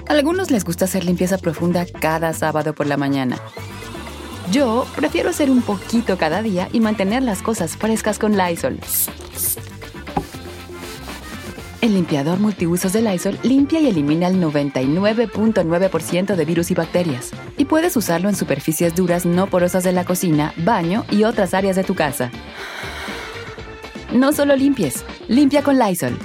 A algunos les gusta hacer limpieza profunda cada sábado por la mañana. Yo prefiero hacer un poquito cada día y mantener las cosas frescas con Lysol. El limpiador multiusos de Lysol limpia y elimina el 99.9% de virus y bacterias. Y puedes usarlo en superficies duras no porosas de la cocina, baño y otras áreas de tu casa. No solo limpies, limpia con Lysol.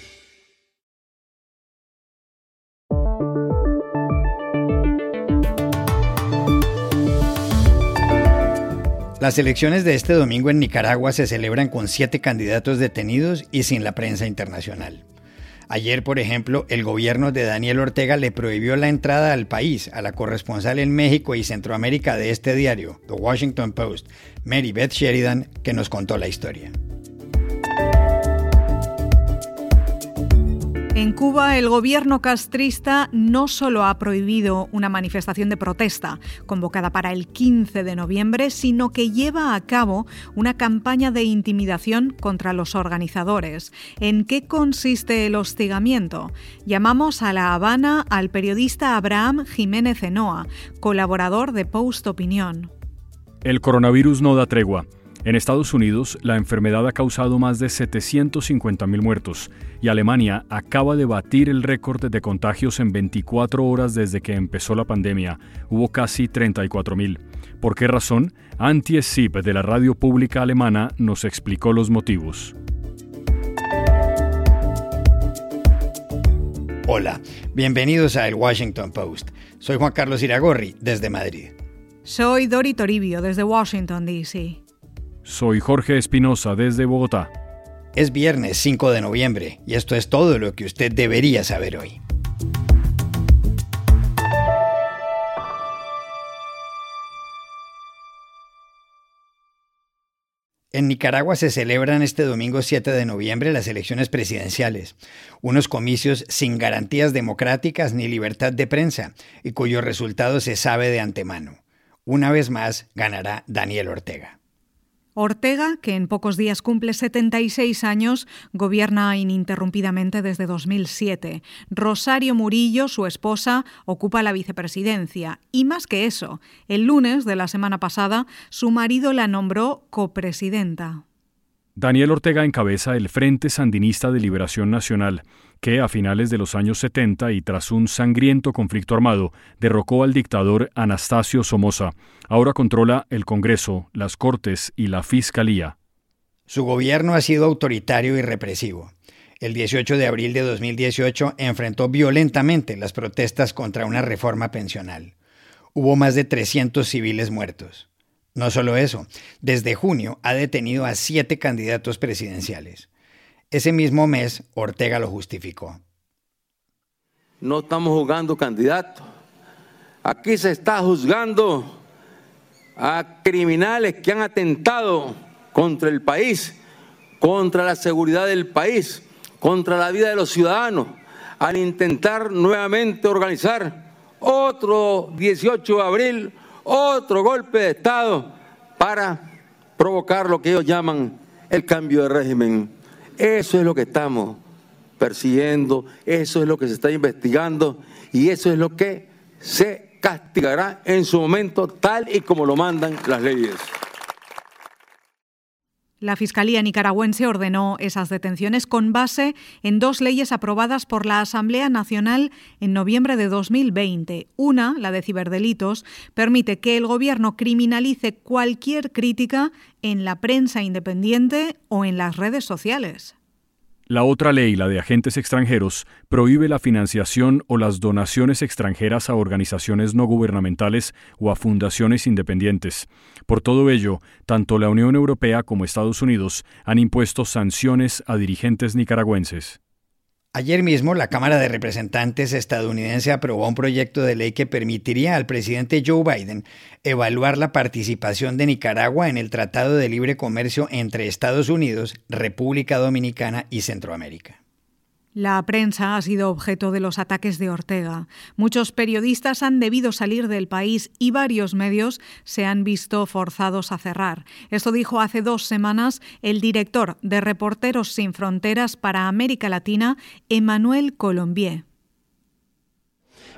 Las elecciones de este domingo en Nicaragua se celebran con 7 candidatos detenidos y sin la prensa internacional. Ayer, por ejemplo, el gobierno de Daniel Ortega le prohibió la entrada al país a la corresponsal en México y Centroamérica de este diario, The Washington Post, Mary Beth Sheridan, que nos contó la historia. En Cuba, el gobierno castrista no solo ha prohibido una manifestación de protesta convocada para el 15 de noviembre, sino que lleva a cabo una campaña de intimidación contra los organizadores. ¿En qué consiste el hostigamiento? Llamamos a La Habana al periodista Abraham Jiménez Enoa, colaborador de Post Opinión. El coronavirus no da tregua. En Estados Unidos, la enfermedad ha causado más de 750.000 muertos y Alemania acaba de batir el récord de contagios en 24 horas desde que empezó la pandemia. Hubo casi 34.000. ¿Por qué razón? Antje Sieb, de la radio pública alemana, nos explicó los motivos. Hola, bienvenidos a El Washington Post. Soy Juan Carlos Iragorri, desde Madrid. Soy Dori Toribio, desde Washington, D.C. Soy Jorge Espinosa, desde Bogotá. Es viernes 5 de noviembre y esto es todo lo que usted debería saber hoy. En Nicaragua se celebran este domingo 7 de noviembre las elecciones presidenciales, unos comicios sin garantías democráticas ni libertad de prensa y cuyo resultado se sabe de antemano. Una vez más ganará Daniel Ortega. Ortega, que en pocos días cumple 76 años, gobierna ininterrumpidamente desde 2007. Rosario Murillo, su esposa, ocupa la vicepresidencia. Y más que eso, el lunes de la semana pasada, su marido la nombró copresidenta. Daniel Ortega encabeza el Frente Sandinista de Liberación Nacional, que a finales de los años 70 y tras un sangriento conflicto armado derrocó al dictador Anastasio Somoza. Ahora controla el Congreso, las Cortes y la Fiscalía. Su gobierno ha sido autoritario y represivo. El 18 de abril de 2018 enfrentó violentamente las protestas contra una reforma pensional. Hubo más de 300 civiles muertos. No solo eso, desde junio ha detenido a 7 candidatos presidenciales. Ese mismo mes, Ortega lo justificó. No estamos juzgando candidatos. Aquí se está juzgando a criminales que han atentado contra el país, contra la seguridad del país, contra la vida de los ciudadanos, al intentar nuevamente organizar otro 18 de abril, otro golpe de Estado para provocar lo que ellos llaman el cambio de régimen. Eso es lo que estamos persiguiendo, eso es lo que se está investigando y eso es lo que se castigará en su momento tal y como lo mandan las leyes. La Fiscalía nicaragüense ordenó esas detenciones con base en 2 leyes aprobadas por la Asamblea Nacional en noviembre de 2020. Una, la de ciberdelitos, permite que el gobierno criminalice cualquier crítica en la prensa independiente o en las redes sociales. La otra ley, la de agentes extranjeros, prohíbe la financiación o las donaciones extranjeras a organizaciones no gubernamentales o a fundaciones independientes. Por todo ello, tanto la Unión Europea como Estados Unidos han impuesto sanciones a dirigentes nicaragüenses. Ayer mismo, la Cámara de Representantes estadounidense aprobó un proyecto de ley que permitiría al presidente Joe Biden evaluar la participación de Nicaragua en el Tratado de Libre Comercio entre Estados Unidos, República Dominicana y Centroamérica. La prensa ha sido objeto de los ataques de Ortega. Muchos periodistas han debido salir del país y varios medios se han visto forzados a cerrar. Esto dijo hace 2 semanas el director de Reporteros Sin Fronteras para América Latina, Emmanuel Colombier.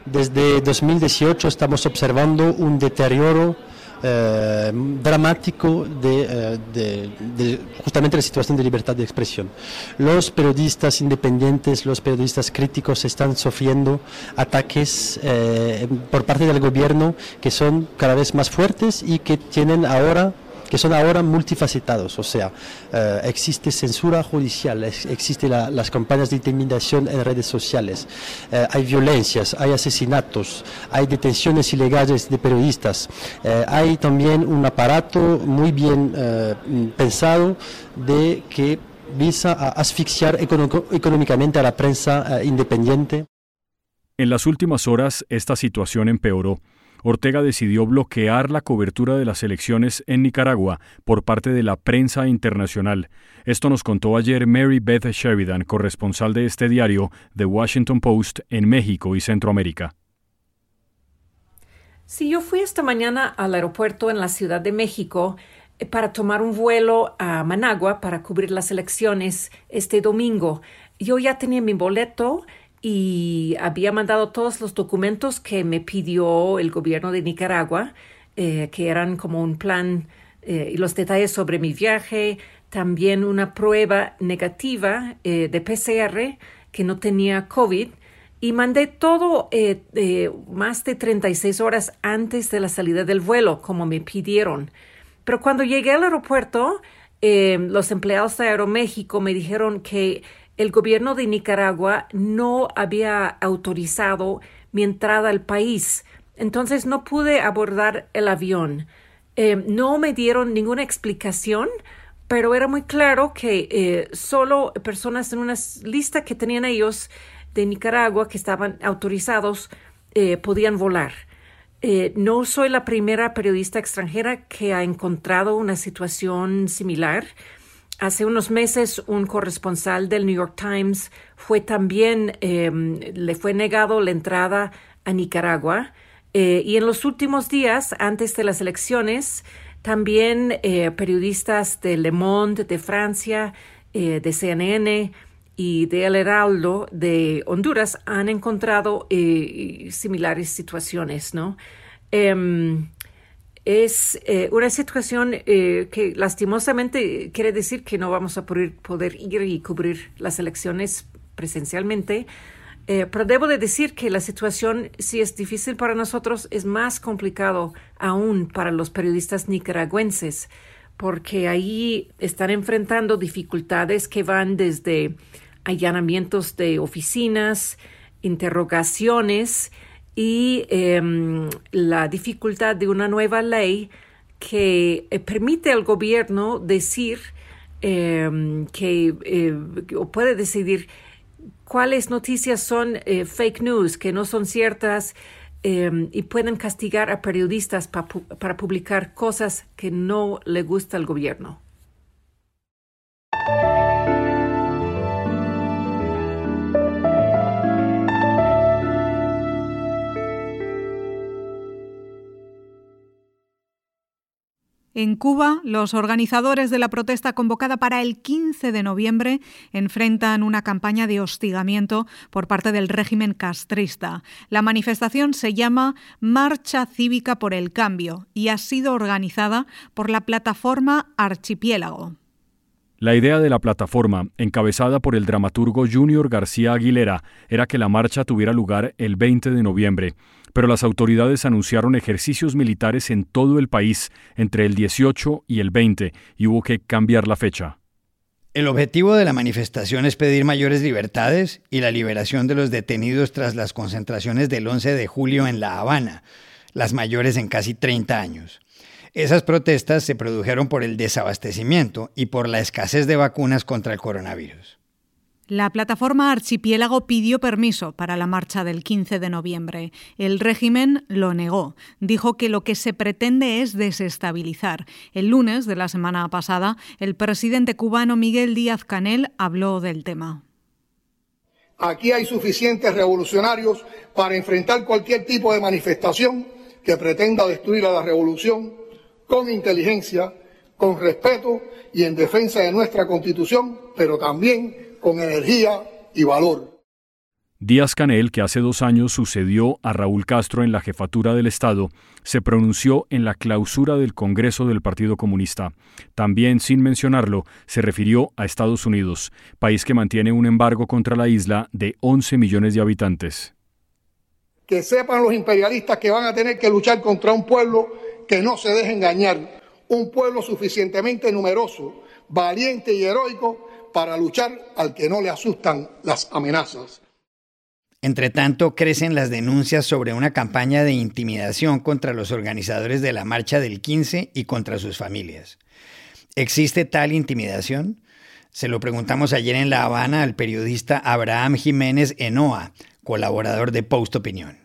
Desde 2018 estamos observando un deterioro dramático de justamente la situación de libertad de expresión. Los periodistas independientes, los periodistas críticos están sufriendo ataques por parte del gobierno que son cada vez más fuertes y que son ahora multifacetados, o sea, existe censura judicial, existen las campañas de intimidación en redes sociales, hay violencias, hay asesinatos, hay detenciones ilegales de periodistas, hay también un aparato muy bien pensado de que visa a asfixiar económicamente a la prensa independiente. En las últimas horas, esta situación empeoró. Ortega decidió bloquear la cobertura de las elecciones en Nicaragua por parte de la prensa internacional. Esto nos contó ayer Mary Beth Sheridan, corresponsal de este diario, The Washington Post, en México y Centroamérica. Sí, yo fui esta mañana al aeropuerto en la Ciudad de México para tomar un vuelo a Managua para cubrir las elecciones este domingo. Yo ya tenía mi boleto y había mandado todos los documentos que me pidió el gobierno de Nicaragua, que eran como un plan y los detalles sobre mi viaje, también una prueba negativa de PCR que no tenía COVID, y mandé todo más de 36 horas antes de la salida del vuelo, como me pidieron. Pero cuando llegué al aeropuerto, los empleados de Aeroméxico me dijeron que el gobierno de Nicaragua no había autorizado mi entrada al país, entonces no pude abordar el avión. No me dieron ninguna explicación, pero era muy claro que solo personas en una lista que tenían ellos de Nicaragua que estaban autorizados podían volar. No soy la primera periodista extranjera que ha encontrado una situación similar. Hace unos meses, un corresponsal del New York Times le fue negado la entrada a Nicaragua. Y en los últimos días, antes de las elecciones, también periodistas de Le Monde de Francia, de CNN y de El Heraldo de Honduras han encontrado similares situaciones, ¿no? Es una situación que lastimosamente quiere decir que no vamos a poder ir y cubrir las elecciones presencialmente, pero debo de decir que la situación, si es difícil para nosotros, es más complicado aún para los periodistas nicaragüenses, porque ahí están enfrentando dificultades que van desde allanamientos de oficinas, interrogaciones y la dificultad de una nueva ley que permite al gobierno decir o puede decidir cuáles noticias son fake news, que no son ciertas, y pueden castigar a periodistas para publicar cosas que no le gusta al gobierno. En Cuba, los organizadores de la protesta convocada para el 15 de noviembre enfrentan una campaña de hostigamiento por parte del régimen castrista. La manifestación se llama Marcha Cívica por el Cambio y ha sido organizada por la plataforma Archipiélago. La idea de la plataforma, encabezada por el dramaturgo Junior García Aguilera, era que la marcha tuviera lugar el 20 de noviembre. Pero las autoridades anunciaron ejercicios militares en todo el país entre el 18 y el 20 y hubo que cambiar la fecha. El objetivo de la manifestación es pedir mayores libertades y la liberación de los detenidos tras las concentraciones del 11 de julio en La Habana, las mayores en casi 30 años. Esas protestas se produjeron por el desabastecimiento y por la escasez de vacunas contra el coronavirus. La plataforma Archipiélago pidió permiso para la marcha del 15 de noviembre. El régimen lo negó. Dijo que lo que se pretende es desestabilizar. El lunes de la semana pasada, el presidente cubano Miguel Díaz-Canel habló del tema. Aquí hay suficientes revolucionarios para enfrentar cualquier tipo de manifestación que pretenda destruir a la revolución con inteligencia, con respeto y en defensa de nuestra Constitución, pero también con energía y valor. Díaz-Canel, que hace 2 años sucedió a Raúl Castro en la jefatura del Estado, se pronunció en la clausura del Congreso del Partido Comunista. También, sin mencionarlo, se refirió a Estados Unidos, país que mantiene un embargo contra la isla de 11 millones de habitantes. Que sepan los imperialistas que van a tener que luchar contra un pueblo que no se deje engañar, un pueblo suficientemente numeroso, valiente y heroico para luchar al que no le asustan las amenazas. Entre tanto, crecen las denuncias sobre una campaña de intimidación contra los organizadores de la marcha del 15 y contra sus familias. ¿Existe tal intimidación? Se lo preguntamos ayer en La Habana al periodista Abraham Jiménez Enoa, colaborador de Post Opinión.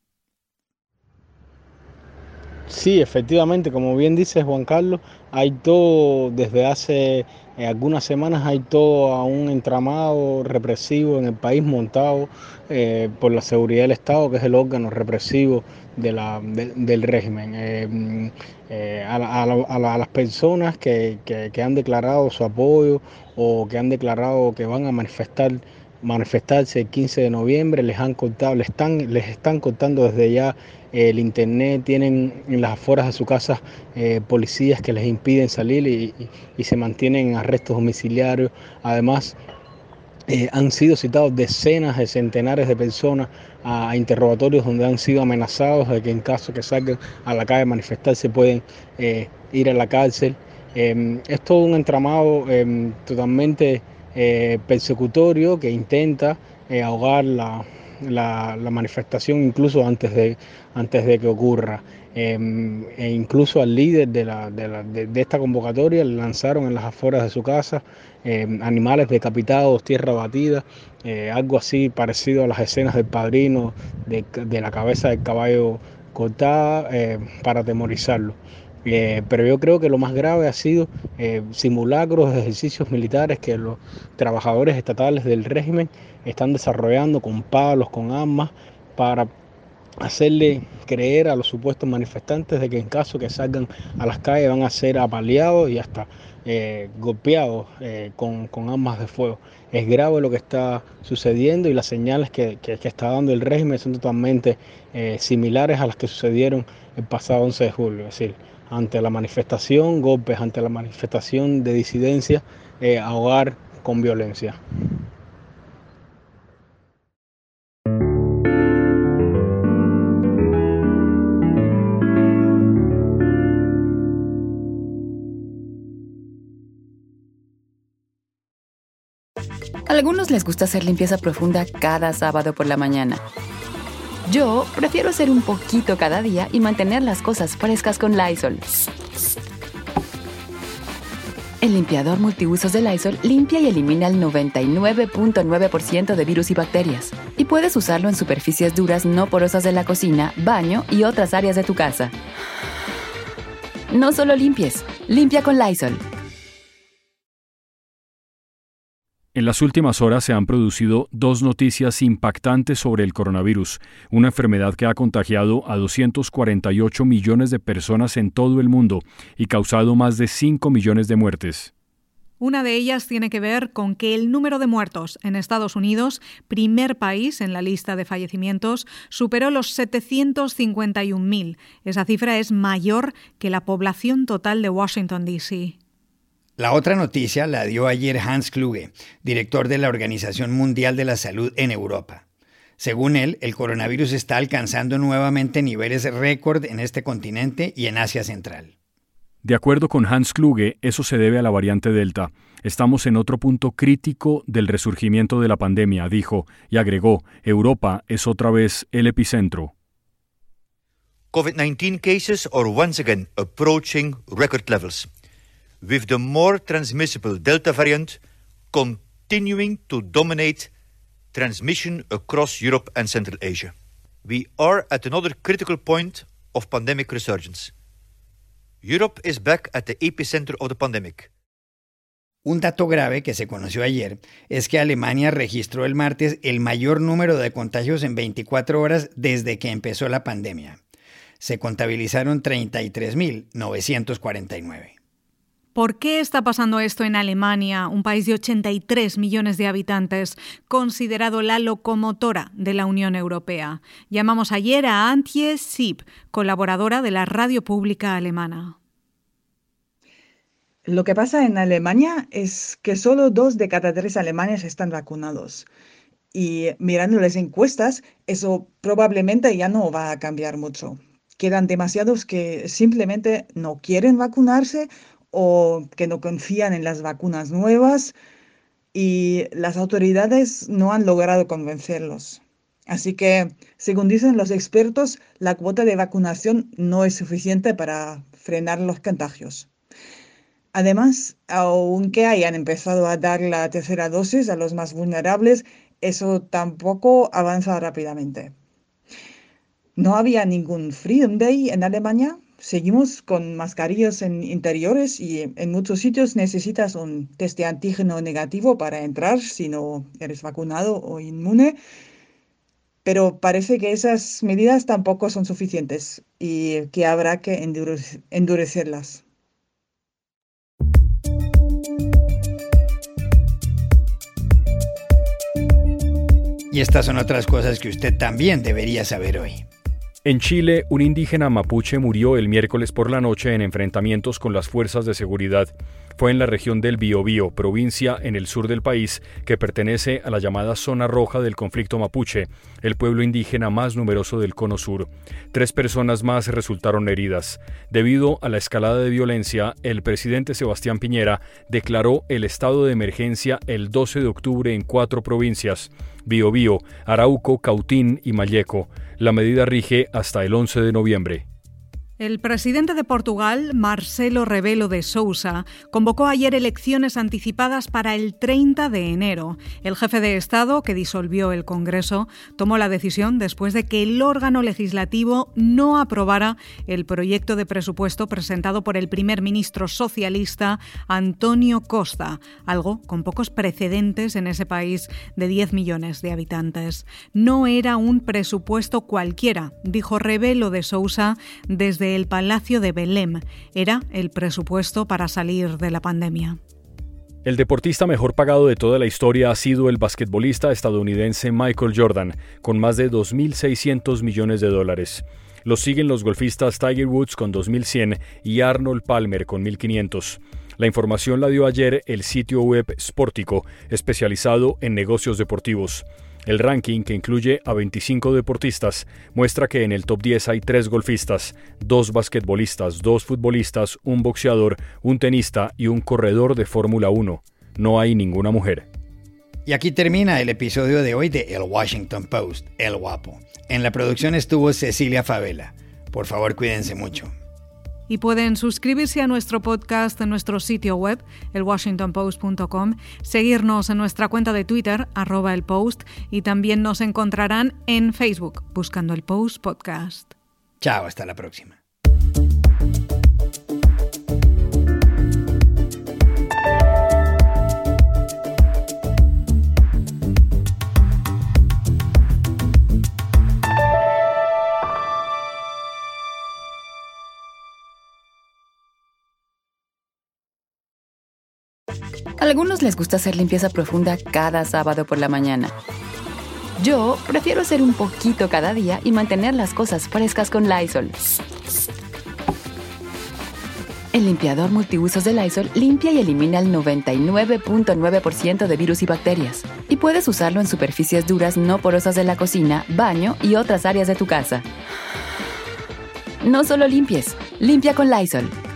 Sí, efectivamente, como bien dice Juan Carlos, hay todo, desde hace algunas semanas hay todo un entramado represivo en el país montado por la seguridad del Estado, que es el órgano represivo del régimen. A las personas que han declarado su apoyo o que han declarado que van a manifestarse el 15 de noviembre, les están cortando desde ya el internet, tienen en las afueras de su casa policías que les impiden salir y se mantienen en arrestos domiciliarios. Además, han sido citados decenas de centenares de personas a interrogatorios donde han sido amenazados de que en caso que salgan a la calle a manifestarse pueden ir a la cárcel. Es todo un entramado totalmente persecutorio que intenta ahogar la manifestación incluso antes de que ocurra. E incluso al líder de esta convocatoria le lanzaron en las afueras de su casa animales decapitados, tierra batida, algo así parecido a las escenas del Padrino, de la cabeza del caballo cortada, para atemorizarlo. Pero yo creo que lo más grave ha sido simulacros de ejercicios militares que los trabajadores estatales del régimen están desarrollando con palos, con armas, para hacerle creer a los supuestos manifestantes de que en caso que salgan a las calles van a ser apaleados y hasta golpeados con armas de fuego. Es grave lo que está sucediendo y las señales que está dando el régimen son totalmente similares a las que sucedieron el pasado 11 de julio. Es decir, ante la manifestación, golpes, ante la manifestación de disidencia, ahogar con violencia. A algunos les gusta hacer limpieza profunda cada sábado por la mañana. Yo prefiero hacer un poquito cada día y mantener las cosas frescas con Lysol. El limpiador multiusos de Lysol limpia y elimina el 99.9% de virus y bacterias. Y puedes usarlo en superficies duras no porosas de la cocina, baño y otras áreas de tu casa. No solo limpies, limpia con Lysol. En las últimas horas se han producido 2 noticias impactantes sobre el coronavirus, una enfermedad que ha contagiado a 248 millones de personas en todo el mundo y causado más de 5 millones de muertes. Una de ellas tiene que ver con que el número de muertos en Estados Unidos, primer país en la lista de fallecimientos, superó los 751.000. Esa cifra es mayor que la población total de Washington, D.C. La otra noticia la dio ayer Hans Kluge, director de la Organización Mundial de la Salud en Europa. Según él, el coronavirus está alcanzando nuevamente niveles récord en este continente y en Asia Central. De acuerdo con Hans Kluge, eso se debe a la variante Delta. Estamos en otro punto crítico del resurgimiento de la pandemia, dijo, y agregó, Europa es otra vez el epicentro. COVID-19 cases are once again approaching record levels, with the more transmissible Delta variant continuing to dominate transmission across Europe and Central Asia. We are at another critical point of pandemic resurgence. Europe is back at the epicenter of the pandemic. Un dato grave que se conoció ayer es que Alemania registró el martes el mayor número de contagios en 24 horas desde que empezó la pandemia. Se contabilizaron 33.949. ¿Por qué está pasando esto en Alemania, un país de 83 millones de habitantes, considerado la locomotora de la Unión Europea? Llamamos ayer a Antje Sieb, colaboradora de la radio pública alemana. Lo que pasa en Alemania es que solo 2 de cada 3 alemanes están vacunados. Y mirando las encuestas, eso probablemente ya no va a cambiar mucho. Quedan demasiados que simplemente no quieren vacunarse o que no confían en las vacunas nuevas y las autoridades no han logrado convencerlos. Así que, según dicen los expertos, la cuota de vacunación no es suficiente para frenar los contagios. Además, aunque hayan empezado a dar la tercera dosis a los más vulnerables, eso tampoco avanza rápidamente. No había ningún Freedom Day en Alemania. Seguimos con mascarillas en interiores y en muchos sitios necesitas un test de antígeno negativo para entrar si no eres vacunado o inmune. Pero parece que esas medidas tampoco son suficientes y que habrá que endurecerlas. Y estas son otras cosas que usted también debería saber hoy. En Chile, un indígena mapuche murió el miércoles por la noche en enfrentamientos con las fuerzas de seguridad. Fue en la región del Biobío, provincia en el sur del país, que pertenece a la llamada Zona Roja del conflicto mapuche, el pueblo indígena más numeroso del Cono Sur. 3 personas más resultaron heridas. Debido a la escalada de violencia, el presidente Sebastián Piñera declaró el estado de emergencia el 12 de octubre en 4 provincias: Biobío, Arauco, Cautín y Malleco. La medida rige hasta el 11 de noviembre. El presidente de Portugal, Marcelo Rebelo de Sousa, convocó ayer elecciones anticipadas para el 30 de enero. El jefe de Estado, que disolvió el Congreso, tomó la decisión después de que el órgano legislativo no aprobara el proyecto de presupuesto presentado por el primer ministro socialista António Costa, algo con pocos precedentes en ese país de 10 millones de habitantes. No era un presupuesto cualquiera, dijo Rebelo de Sousa desde el Palacio de Belém. Era el presupuesto para salir de la pandemia. El deportista mejor pagado de toda la historia ha sido el basquetbolista estadounidense Michael Jordan, con más de $2.600 millones. Lo siguen los golfistas Tiger Woods con $2.100 y Arnold Palmer con $1.500. La información la dio ayer el sitio web Sportico, especializado en negocios deportivos. El ranking, que incluye a 25 deportistas, muestra que en el top 10 hay 3 golfistas, 2 basquetbolistas, 2 futbolistas, un boxeador, un tenista y un corredor de Fórmula 1. No hay ninguna mujer. Y aquí termina el episodio de hoy de El Washington Post, El Guapo. En la producción estuvo Cecilia Favela. Por favor, cuídense mucho. Y pueden suscribirse a nuestro podcast en nuestro sitio web, elwashingtonpost.com, seguirnos en nuestra cuenta de Twitter, @elpost, y también nos encontrarán en Facebook, buscando El Post Podcast. Chao, hasta la próxima. A algunos les gusta hacer limpieza profunda cada sábado por la mañana. Yo prefiero hacer un poquito cada día y mantener las cosas frescas con Lysol. El limpiador multiusos de Lysol limpia y elimina el 99.9% de virus y bacterias. Y puedes usarlo en superficies duras no porosas de la cocina, baño y otras áreas de tu casa. No solo limpies, limpia con Lysol.